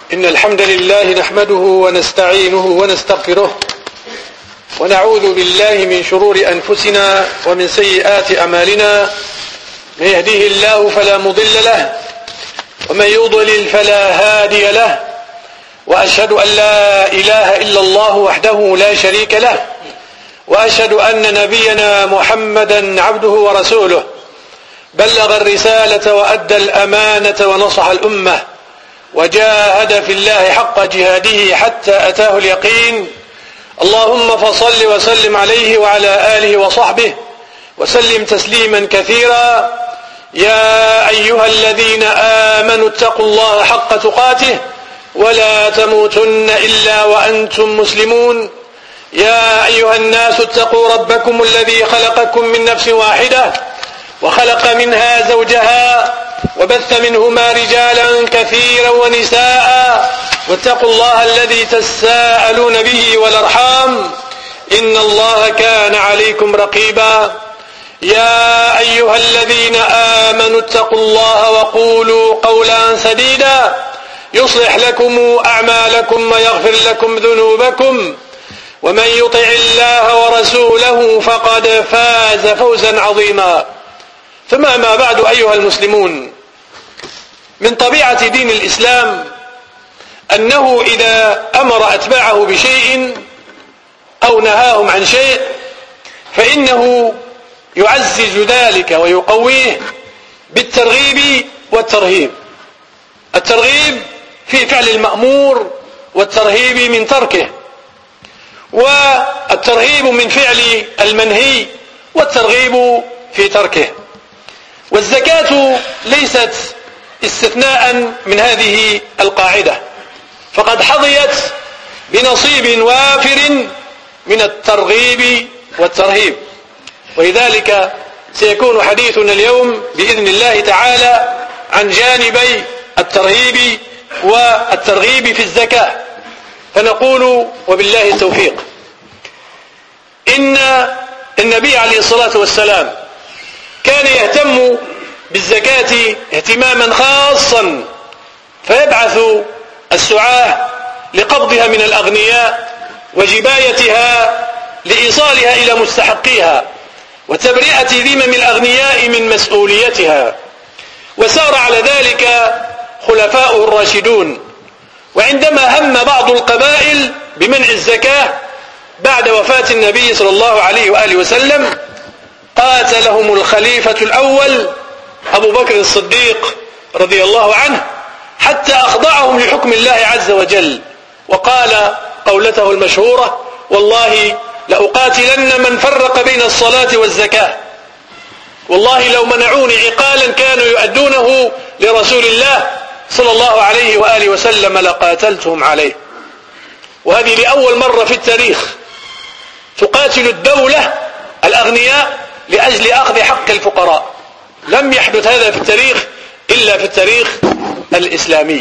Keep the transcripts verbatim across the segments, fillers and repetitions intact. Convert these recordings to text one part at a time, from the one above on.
إن الحمد لله نحمده ونستعينه ونستغفره ونعوذ بالله من شرور أنفسنا ومن سيئات أعمالنا. من يهديه الله فلا مضل له ومن يضلل فلا هادي له، وأشهد أن لا إله إلا الله وحده لا شريك له، وأشهد أن نبينا محمدا عبده ورسوله بلغ الرسالة وأدى الأمانة ونصح الأمة وجاهد في الله حق جهاده حتى أتاه اليقين. اللهم فصل وسلم عليه وعلى آله وصحبه وسلم تسليما كثيرا. يا أيها الذين آمنوا اتقوا الله حق تقاته ولا تموتن إلا وأنتم مسلمون. يا أيها الناس اتقوا ربكم الذي خلقكم من نفس واحدة وخلق منها زوجها وبث منهما رجالا كثيرا ونساء، واتقوا الله الذي تساءلون به والأرحام إن الله كان عليكم رقيبا. يا أيها الذين آمنوا اتقوا الله وقولوا قولا سديدا يصلح لكم أعمالكم ويغفر لكم ذنوبكم، ومن يطع الله ورسوله فقد فاز فوزا عظيما. ثم ما بعد أيها المسلمون، من طبيعة دين الإسلام أنه إذا أمر أتباعه بشيء أو نهاهم عن شيء فإنه يعزز ذلك ويقويه بالترغيب والترهيب. الترغيب في فعل المأمور والترهيب من تركه، والترهيب من فعل المنهي والترغيب في تركه. والزكاة ليست استثناء من هذه القاعدة، فقد حظيت بنصيب وافر من الترغيب والترهيب. ولذلك سيكون حديثنا اليوم بإذن الله تعالى عن جانبي الترهيب والترغيب في الزكاة. فنقول وبالله التوفيق إن النبي عليه الصلاة والسلام كان يهتم بالزكاة اهتماما خاصا، فيبعث السعاة لقبضها من الأغنياء وجبايتها لإيصالها إلى مستحقيها وتبرئة ذمم الأغنياء من مسؤوليتها. وسار على ذلك خلفاؤه الراشدون. وعندما هم بعض القبائل بمنع الزكاة بعد وفاة النبي صلى الله عليه وآله وسلم قاتلهم الخليفة الأول أبو بكر الصديق رضي الله عنه حتى أخضعهم لحكم الله عز وجل، وقال قولته المشهورة: والله لأقاتلن من فرق بين الصلاة والزكاة، والله لو منعوني عقالا كانوا يؤدونه لرسول الله صلى الله عليه وآله وسلم لقاتلتهم عليه. وهذه لأول مرة في التاريخ تقاتل الدولة الأغنياء لأجل أخذ حق الفقراء. لم يحدث هذا في التاريخ إلا في التاريخ الإسلامي.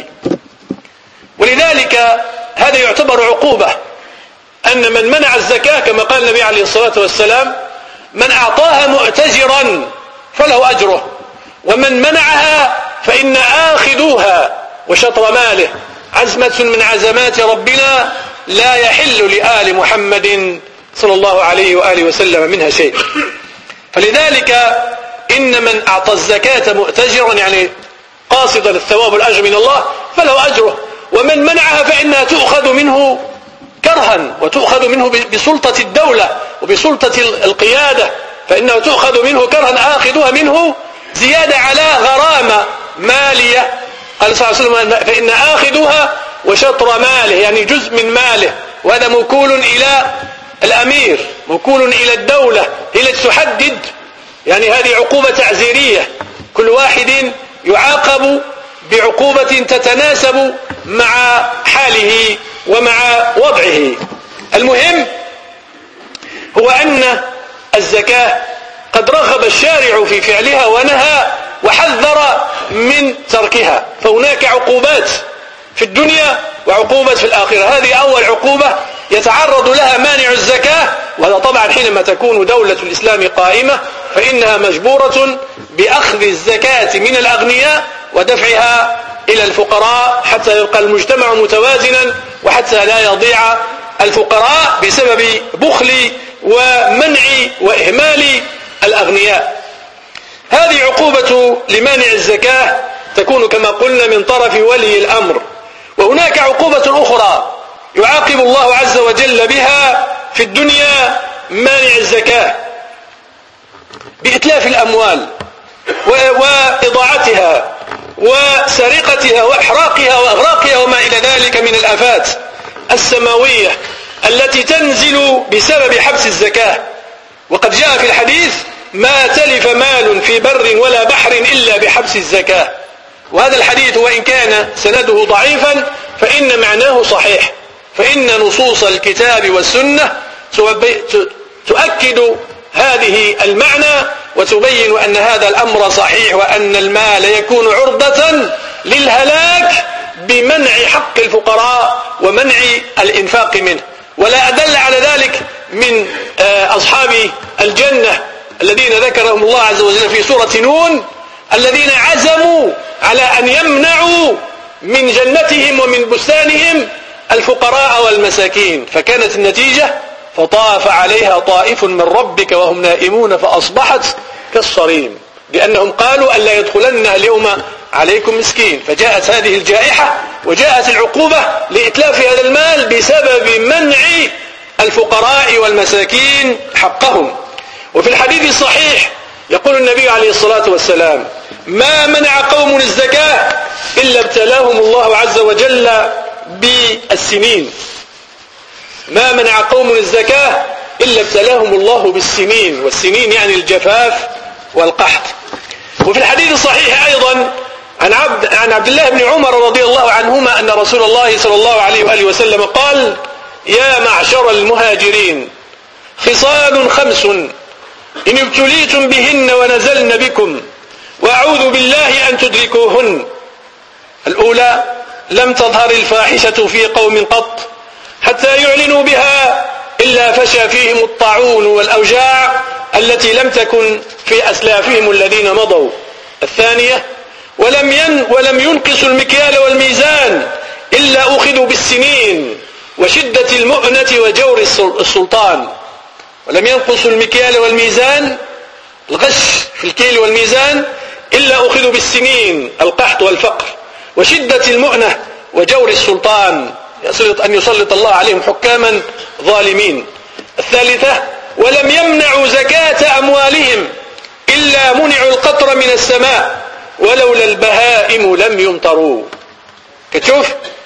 ولذلك هذا يعتبر عقوبة، أن من منع الزكاة كما قال النبي عليه الصلاة والسلام: من أعطاها مؤتجرا فله أجره، ومن منعها فإن آخذوها وشطر ماله عزمة من عزمات ربنا لا يحل لآل محمد صلى الله عليه وآله وسلم منها شيء. فلذلك إن من أعطى الزكاة مؤتجرا يعني قاصدا الثواب والأجر من الله فله أجره، ومن منعها فإنها تؤخذ منه كرها وتؤخذ منه بسلطة الدولة وبسلطة القيادة، فإنها تؤخذ منه كرها آخذها منه زيادة على غرامة مالية. قال صلى الله عليه وسلم: فإن آخذها وشطر ماله، يعني جزء من ماله، وهذا موكول إلى الأمير، موكول إلى الدولة، هي التي تحدد. يعني هذه عقوبة تعزيرية، كل واحد يعاقب بعقوبة تتناسب مع حاله ومع وضعه. المهم هو أن الزكاة قد رغب الشارع في فعلها ونهى وحذر من تركها، فهناك عقوبات في الدنيا وعقوبات في الآخرة. هذه أول عقوبة يتعرض لها مانع الزكاة، وهذا طبعا حينما تكون دولة الإسلام قائمة فإنها مجبورة بأخذ الزكاة من الأغنياء ودفعها إلى الفقراء حتى يبقى المجتمع متوازنا وحتى لا يضيع الفقراء بسبب بخل ومنع وإهمال الأغنياء. هذه عقوبة لمانع الزكاة تكون كما قلنا من طرف ولي الأمر. وهناك عقوبة أخرى يعاقب الله عز وجل بها في الدنيا مانع الزكاة بإتلاف الأموال وإضاعتها وسرقتها وإحراقها وإغراقها وما إلى ذلك من الآفات السماوية التي تنزل بسبب حبس الزكاة. وقد جاء في الحديث ما تلف مال في بر ولا بحر إلا بحبس الزكاة. وهذا الحديث وإن كان سنده ضعيفا فإن معناه صحيح، فإن نصوص الكتاب والسنة تؤكد هذه المعنى وتبين أن هذا الأمر صحيح، وأن المال يكون عرضة للهلاك بمنع حق الفقراء ومنع الإنفاق منه. ولا أدل على ذلك من أصحاب الجنة الذين ذكرهم الله عز وجل في سورة نون، الذين عزموا على أن يمنعوا من جنتهم ومن بستانهم الفقراء والمساكين، فكانت النتيجة فطاف عليها طائف من ربك وهم نائمون فأصبحت كالصريم، لأنهم قالوا ألا يدخلنها اليوم عليكم مسكين. فجاءت هذه الجائحة وجاءت العقوبة لإتلاف هذا المال بسبب منع الفقراء والمساكين حقهم. وفي الحديث الصحيح يقول النبي عليه الصلاة والسلام ما منع قوم الزكاة إلا ابتلاهم الله عز وجل بالسنين. ما منع قوم الزكاة إلا ابتلاهم الله بالسنين، والسنين يعني الجفاف والقحط. وفي الحديث الصحيح أيضا عن عبد, عن عبد الله بن عمر رضي الله عنهما أن رسول الله صلى الله عليه وآله وسلم قال يا معشر المهاجرين خصال خمس إن ابتليتم بهن ونزلن بكم وأعوذ بالله أن تدركوهن. الأولى لم تظهر الفاحشة في قوم قط حتى يعلنوا بها إلا فشى فيهم الطاعون والأوجاع التي لم تكن في أسلافهم الذين مضوا. الثانية ولم, ين ولم ينقصوا المكيال والميزان إلا أخذوا بالسنين وشدة المؤنة وجور السلطان. ولم ينقصوا المكيال والميزان الغش في الكيل والميزان إلا أخذوا بالسنين القحط والفقر وشدة المؤنة وجور السلطان أن يسلط الله عليهم حكاما ظالمين. الثالثة ولم يمنعوا زكاة أموالهم إلا منعوا القطر من السماء ولولا البهائم لم يمطروا. كتشوف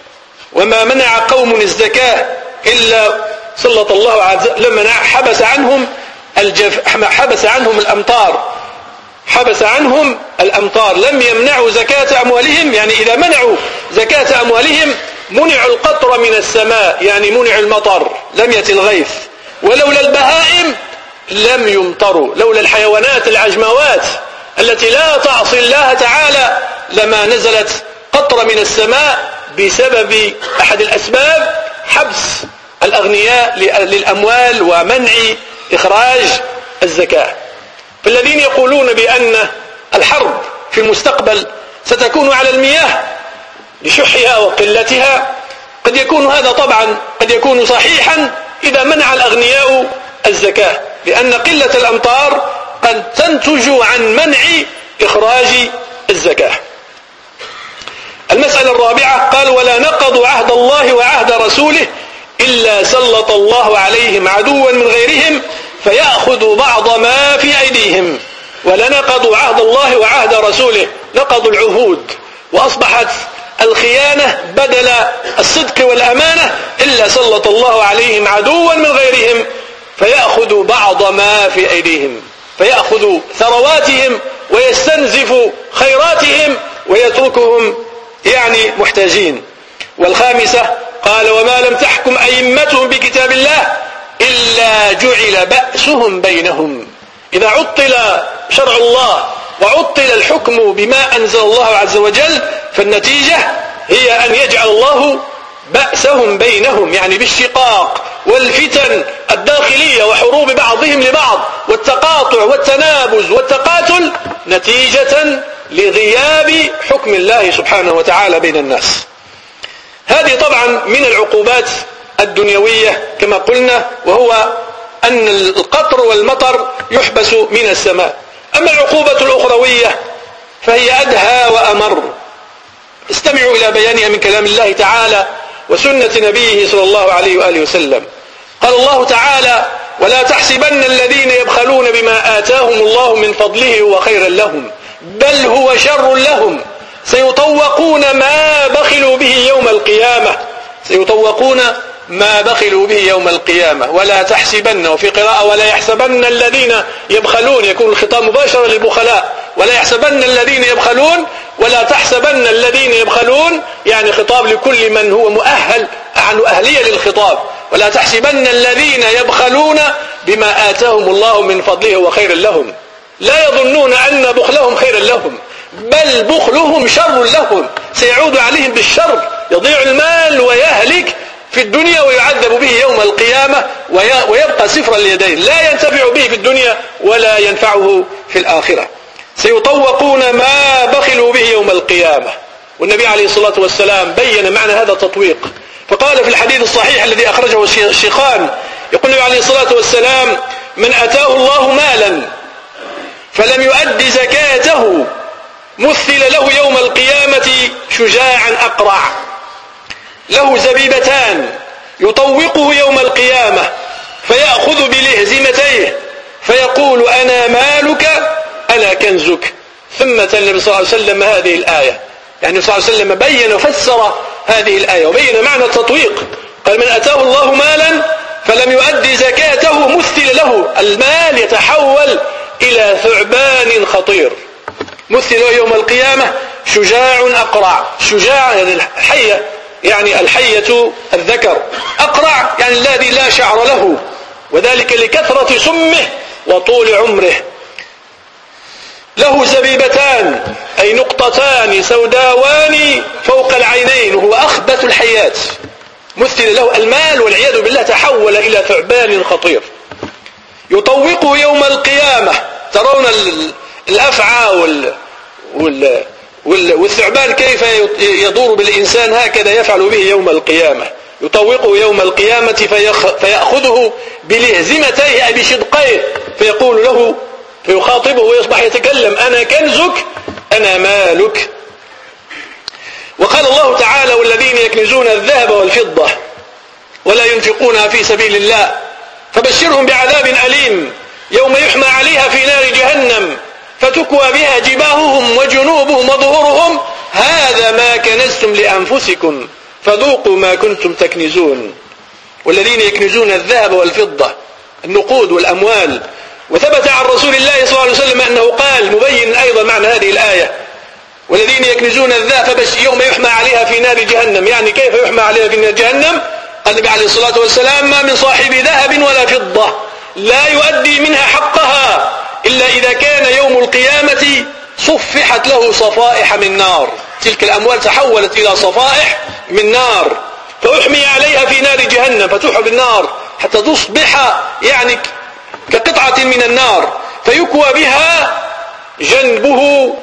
وما منع قوم الزكاة إلا سلط الله عز وجل لما حبس عنهم الجف حبس عنهم الأمطار حبس عنهم الأمطار. لم يمنعوا زكاة أموالهم يعني إذا منعوا زكاة أموالهم منعوا القطر من السماء يعني منعوا المطر لم يأتي الغيث. ولولا البهائم لم يمطروا، لولا الحيوانات العجموات التي لا تعصي الله تعالى لما نزلت قطر من السماء بسبب أحد الأسباب حبس الأغنياء للأموال ومنع إخراج الزكاة. فالذين يقولون بأن الحرب في المستقبل ستكون على المياه لشحها وقلتها قد يكون هذا طبعا قد يكون صحيحا إذا منع الأغنياء الزكاة، لأن قلة الأمطار قد تنتج عن منع إخراج الزكاة. المسألة الرابعة قال ولا نقضوا عهد الله وعهد رسوله إلا سلط الله عليهم عدوا من غيرهم فيأخذوا بعض ما في أيديهم. ولنقضوا عهد الله وعهد رسوله، نقضوا العهود وأصبحت الخيانة بدل الصدق والأمانة إلا سلط الله عليهم عدوا من غيرهم فيأخذوا بعض ما في أيديهم، فيأخذوا ثرواتهم ويستنزف خيراتهم ويتركهم يعني محتاجين. والخامسة قال وما لم تحكم أئمتهم بكتاب الله إلا جعل بأسهم بينهم. إذا عطل شرع الله وعطل الحكم بما أنزل الله عز وجل فالنتيجة هي أن يجعل الله بأسهم بينهم يعني بالشقاق والفتن الداخلية وحروب بعضهم لبعض والتقاطع والتنابز والتقاتل نتيجة لغياب حكم الله سبحانه وتعالى بين الناس. هذه طبعا من العقوبات الدنيوية كما قلنا، وهو أن القطر والمطر يحبس من السماء. أما العقوبة الأخروية فهي أدهى وأمر. استمعوا إلى بيانها من كلام الله تعالى وسنة نبيه صلى الله عليه وآله وسلم. قال الله تعالى: ولا تحسبن الذين يبخلون بما آتاهم الله من فضله هو خيرا لهم بل هو شر لهم سيطوقون ما بخلوا به يوم القيامة سيطوقون ما بخلوا به يوم القيامة ولا تحسبن، وفي قراءة ولا يحسبن الذين يبخلون، يكون الخطاب مباشرة للبخلاء، ولا يحسبن الذين يبخلون ولا تحسبن الذين يبخلون، يعني خطاب لكل من هو مؤهل عنه أهلية للخطاب. ولا تحسبن الذين يبخلون بما آتاهم الله من فضله وخير لهم، لا يظنون أن بخلهم خير لهم بل بخلهم شر لهم، سيعود عليهم بالشر، يضيع المال ويهلك في الدنيا ويعذب به يوم القيامة ويبقى صفر اليدين، لا ينتفع به في الدنيا ولا ينفعه في الآخرة. سيطوقون ما بخلوا به يوم القيامة. والنبي عليه الصلاة والسلام بين معنى هذا التطويق، فقال في الحديث الصحيح الذي أخرجه الشيخان، يقول النبي عليه الصلاة والسلام: من أتاه الله مالا فلم يؤد زكاته مثل له يوم القيامة شجاعا أقرع له زبيبتان يطوقه يوم القيامة فيأخذ بلهزمتيه فيقول: أنا مالك أنا كنزك. ثم تلا النبي صلى الله عليه وسلم هذه الآية، يعني صلى الله عليه وسلم بين وفسر هذه الآية وبين معنى التطويق. قال: من أتاه الله مالا فلم يؤدي زكاته مثل له، المال يتحول إلى ثعبان خطير، مثل له يوم القيامة شجاع أقرع. شجاع يعني الحية، يعني الحية الذكر، أقرع يعني الذي لا شعر له، وذلك لكثرة سمه وطول عمره. له زبيبتان أي نقطتان سوداوان فوق العينين، وهو أخبث الحيات. مثل له المال والعياذ بالله تحول إلى ثعبان خطير يطوقه يوم القيامة. ترون الأفعى وال... وال... وال... والثعبان كيف يدور بالإنسان، هكذا يفعل به يوم القيامة. يطوقه يوم القيامة فيخ... فيأخذه بلهزمتيه أي بشدقيه فيقول له، فيخاطبه ويصبح يتكلم: أنا كنزك أنا مالك. وقال الله تعالى: والذين يكنزون الذهب والفضة ولا ينفقونها في سبيل الله فبشرهم بعذاب أليم يوم يحمى عليها في نار جهنم فتكوى بها جباههم وجنوبهم وظهورهم هذا ما كنزتم لأنفسكم فذوقوا ما كنتم تكنزون. والذين يكنزون الذهب والفضة، النقود والأموال. وثبت عن رسول الله صلى الله عليه وسلم أنه قال مبين أيضا معنى هذه الآية: والذين يكنزون الذهب فبش يوم يحمى عليها في نار جهنم. يعني كيف يحمى عليها في نار جهنم؟ قال النبي عليه الصلاة والسلام: ما من صاحب ذهب ولا فضة لا يؤدي منها حقها إلا إذا كان يوم القيامة صفحت له صفائح من نار. تلك الأموال تحولت إلى صفائح من نار فأحمي عليها في نار جهنم فتحب النار حتى تصبح يعني كقطعة من النار، فيكوى بها جنبه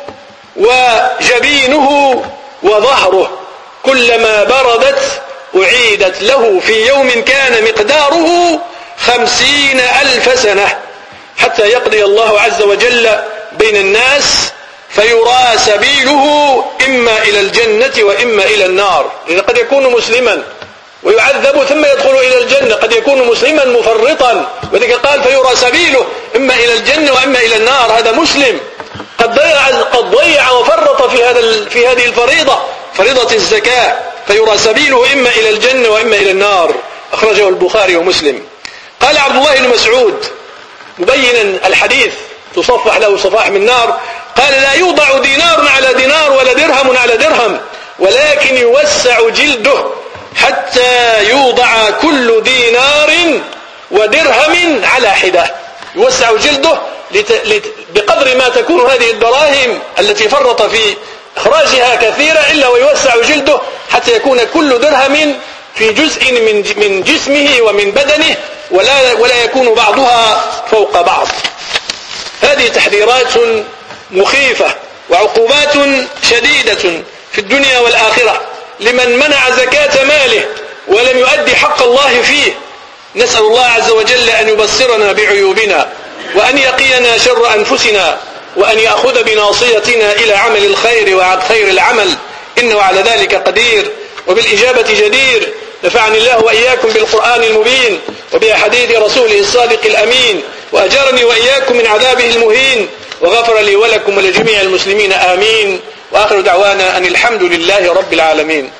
وجبينه وظهره، كلما بردت أعيدت له في يوم كان مقداره خمسين ألف سنة حتى يقضي الله عز وجل بين الناس فيرى سبيله إما إلى الجنة وإما إلى النار. لأن قد يكون مسلما ويعذب ثم يدخل إلى الجنة، قد يكون مسلما مفرطا وذلك قال فيرى سبيله إما إلى الجنة وإما إلى النار. هذا مسلم قد ضيع, قد ضيع وفرط في, هذا في هذه الفريضة، فريضة الزكاة، فيرى سبيله إما إلى الجنة وإما إلى النار. أخرجه البخاري ومسلم. قال عبد الله بن مسعود مبينا الحديث تصفح له صفائح من نار، قال: لا يوضع دينار على دينار ولا درهم على درهم ولكن يوسع جلده حتى يوضع كل دينار ودرهم على حدة. يوسع جلده لت... لت... بقدر ما تكون هذه الدراهم التي فرط في إخراجها كثيرة إلا ويوسع جلده حتى يكون كل درهم في جزء من من جسمه ومن بدنه ولا ولا يكون بعضها فوق بعض. هذه تحذيرات مخيفة وعقوبات شديدة في الدنيا والآخرة لمن منع زكاة ماله ولم يؤدي حق الله فيه. نسأل الله عز وجل أن يبصرنا بعيوبنا، وأن يقينا شر أنفسنا، وأن يأخذ بناصيتنا إلى عمل الخير وخير العمل، إنه على ذلك قدير وبالإجابة جدير. نفعني الله وإياكم بالقرآن المبين وبأحاديث رسوله الصادق الأمين، وأجرني وإياكم من عذابه المهين، وغفر لي ولكم ولجميع المسلمين آمين. وآخر دعوانا أن الحمد لله رب العالمين.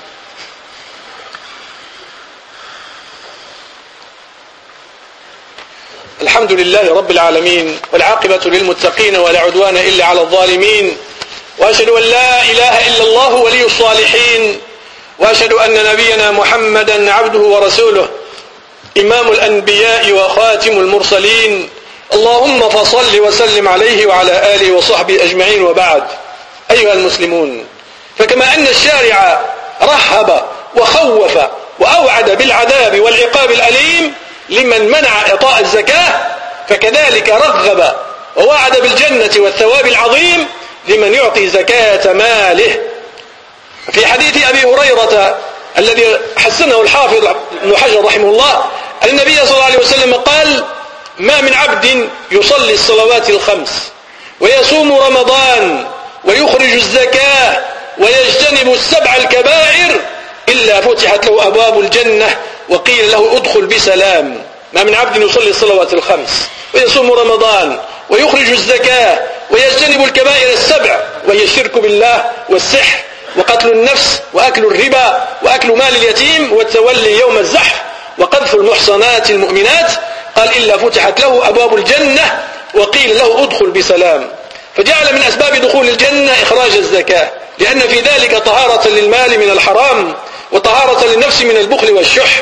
الحمد لله رب العالمين، والعاقبة للمتقين ولا عدوان إلا على الظالمين، وأشهد أن لا إله إلا الله ولي الصالحين، وأشهد أن نبينا محمدا عبده ورسوله إمام الأنبياء وخاتم المرسلين. اللهم فصل وسلم عليه وعلى آله وصحبه أجمعين، وبعد. أيها المسلمون، فكما أن الشارع رهب وخوف وأوعد بالعذاب والعقاب الأليم لمن منع إعطاء الزكاة، فكذلك رغب ووعد بالجنة والثواب العظيم لمن يعطي زكاة ماله. في حديث أبي هريرة الذي حسنه الحافظ ابن حجر رحمه الله، النبي صلى الله عليه وسلم قال: ما من عبد يصلي الصلوات الخمس ويصوم رمضان ويخرج الزكاة ويجتنب السبع الكبائر إلا فتحت له أبواب الجنة وقيل له ادخل بسلام. ما من عبد يصلي الصلوات الخمس ويصوم رمضان ويخرج الزكاة ويجتنب الكبائر السبع، وهي الشرك بالله والسحر وقتل النفس وأكل الربا وأكل مال اليتيم والتولي يوم الزحف وقذف المحصنات المؤمنات، قال إلا فتحت له أبواب الجنة وقيل له ادخل بسلام. فجعل من أسباب دخول الجنة إخراج الزكاة، لأن في ذلك طهارة للمال من الحرام وطهارة للنفس من البخل والشح.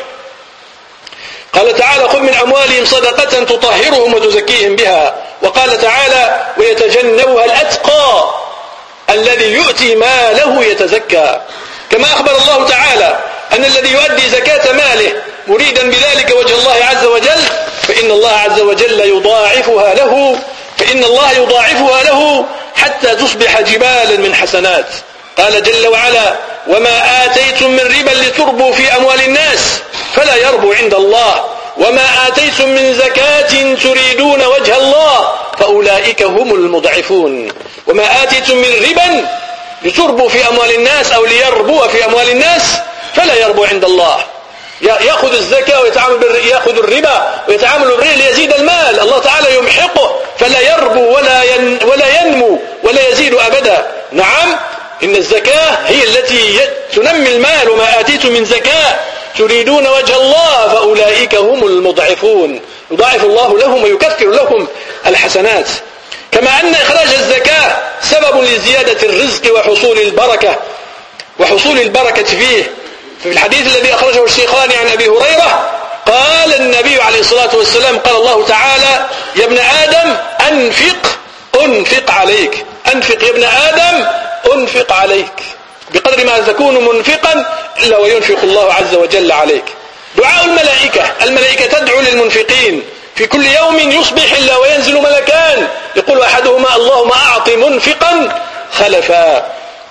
قال تعالى: خذ من أموالهم صدقة تطهرهم وتزكيهم بها. وقال تعالى: ويتجنبها الأتقى الذي يؤتي ماله يتزكى. كما أخبر الله تعالى أن الذي يؤدي زكاة ماله مريدا بذلك وجه الله عز وجل فإن الله عز وجل يضاعفها له فإن الله يضاعفها له حتى تصبح جبالا من حسنات. قال جل وعلا: وما آتيتم من ربا لتربوا في أموال الناس فلا يربو عند الله، وما آتيتم من زكاة تريدون وجه الله فأولئك هم المضعفون. وما آتيتم من ربا لتربوا في أموال الناس أو ليربوا في أموال الناس فلا يربو عند الله. يأخذ الزكاة ويتعامل بالر... يأخذ الربا ويتعامل بالربا ليزيد المال، الله تعالى يمحقه فلا يربو ولا ين... ولا ينمو ولا يزيد أبدا. نعم، إن الزكاة هي التي تنمي المال. وما آتيتم من زكاة تريدون وجه الله فأولئك هم المضعفون، يضاعف الله لهم ويكثر لهم الحسنات. كما أن إخراج الزكاة سبب لزيادة الرزق وحصول البركة وحصول البركة فيه. في الحديث الذي أخرجه الشيخان عن أبي هريرة قال النبي عليه الصلاة والسلام: قال الله تعالى: يا ابن آدم أنفق أنفق عليك، أنفق يا ابن آدم أنفق عليك، بقدر ما تكون منفقا إلا وينفق الله عز وجل عليك. دعاء الملائكة، الملائكة تدعو للمنفقين في كل يوم يصبح إلا وينزل ملكان يقول أحدهما: اللهم أعط منفقا خلفا.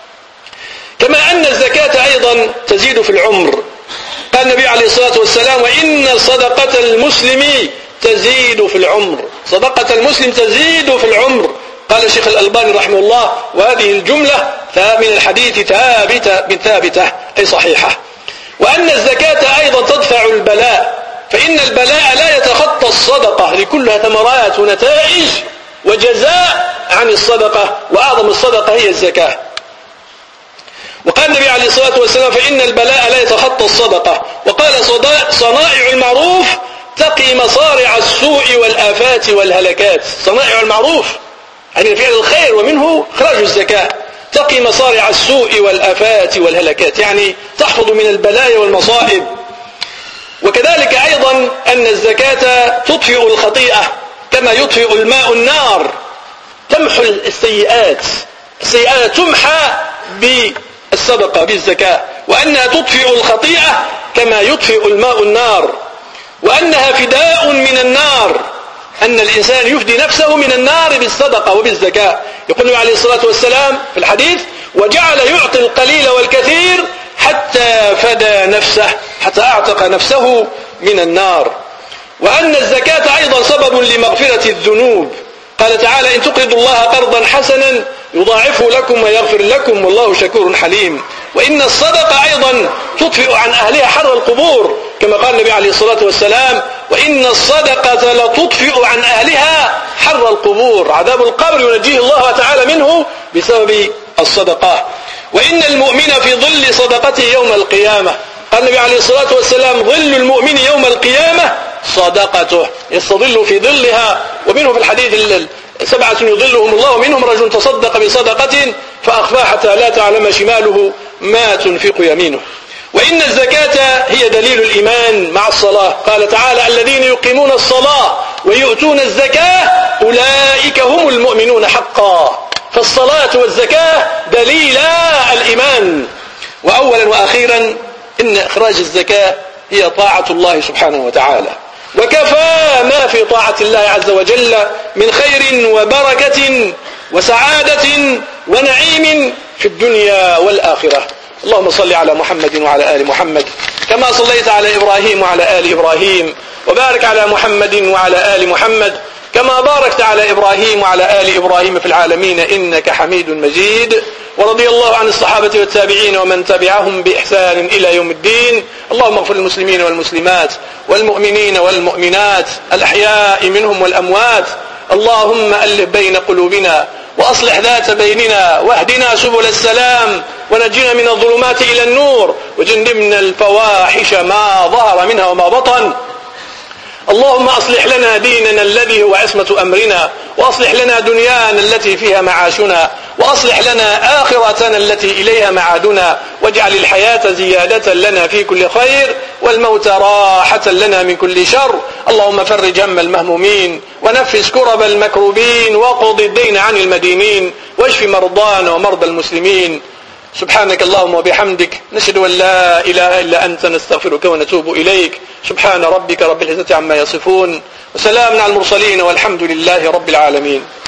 كما أن الزكاة أيضا تزيد في العمر. قال النبي عليه الصلاة والسلام: وإن صدقة المسلم تزيد في العمر، صدقة المسلم تزيد في العمر. قال الشيخ الألباني رحمه الله: وهذه الجملة من الحديث ثابتة ثابتة أي صحيحة. وأن الزكاة أيضا تدفع البلاء، فإن البلاء لا يتخطى الصدقة، لكلها ثمرات ونتائج وجزاء عن الصدقة، وأعظم الصدقة هي الزكاة. وقال النبي عليه الصلاة والسلام: فإن البلاء لا يتخطى الصدقة. وقال: صنائع المعروف تقي مصارع السوء والآفات والهلكات. صنائع المعروف يعني فعل الخير، ومنه إخراج الزكاة، تقي مصارع السوء والآفات والهلكات، يعني تحفظ من البلايا والمصائب. وكذلك أيضا أن الزكاة تطفئ الخطيئة كما يطفئ الماء النار، تمحو السيئات، السيئات تمحى بالصدقة بالزكاة. وأنها تطفئ الخطيئة كما يطفئ الماء النار، وأنها فداء من النار أن الإنسان يفدي نفسه من النار بالصدقة وبالزكاة. يقول النبي عليه الصلاة والسلام في الحديث: وجعل يعطي القليل والكثير حتى فدى نفسه، حتى أعتق نفسه من النار. وأن الزكاة أيضا سبب لمغفرة الذنوب. قال تعالى: إن تقرضوا الله قرضا حسنا يضاعفه لكم ويغفر لكم والله شكور حليم. وإن الصدقة أيضا تطفئ عن أهلها حر القبور، كما قال النبي عليه الصلاة والسلام: وإن الصدقة لتطفئ عن أهلها حر القبور. عذاب القبر ينجيه الله تعالى منه بسبب الصدقة. وإن المؤمن في ظل صدقته يوم القيامة. قال النبي عليه الصلاة والسلام: ظل المؤمن يوم القيامة صدقته، يستظل في ظلها. ومنه في الحديث: سبعة يظلهم الله، منهم رجل تصدق بصدقة فأخفاها حتى لا تعلم شماله ما تنفق يمينه. وإن الزكاة هي دليل الإيمان مع الصلاة. قال تعالى: الذين يقيمون الصلاة ويؤتون الزكاة أولئك هم المؤمنون حقا. فالصلاة والزكاة دليلا الإيمان. وأولا وأخيرا إن إخراج الزكاة هي طاعة الله سبحانه وتعالى، وكفى ما في طاعة الله عز وجل من خير وبركة وسعادة ونعيم في الدنيا والآخرة. اللهم صل على محمد وعلى آل محمد كما صليت على إبراهيم وعلى آل إبراهيم، وبارك على محمد وعلى آل محمد كما باركت على إبراهيم وعلى آل إبراهيم في العالمين إنك حميد مجيد. ورضي الله عن الصحابة والتابعين ومن تبعهم بإحسان إلى يوم الدين. اللهم اغفر للمسلمين والمسلمات والمؤمنين والمؤمنات الأحياء منهم والأموات. اللهم ألف بين قلوبنا وأصلح ذات بيننا، واهدنا سبل السلام، ونجينا من الظلمات إلى النور، وجنبنا الفواحش ما ظهر منها وما بطن. اللهم أصلح لنا ديننا الذي هو عصمة أمرنا، وأصلح لنا دنيانا التي فيها معاشنا، وأصلح لنا آخرتنا التي إليها معادنا، واجعل الحياة زيادة لنا في كل خير، والموت راحة لنا من كل شر. اللهم فرج هم المهمومين، ونفس كرب المكروبين، وقض الدين عن المدينين، واشف مرضانا ومرضى المسلمين. سبحانك اللهم وبحمدك، نشهد أن لا إله إلا أنت، نستغفرك ونتوب إليك. سبحان ربك رب العزة عما يصفون، وسلام على المرسلين، والحمد لله رب العالمين.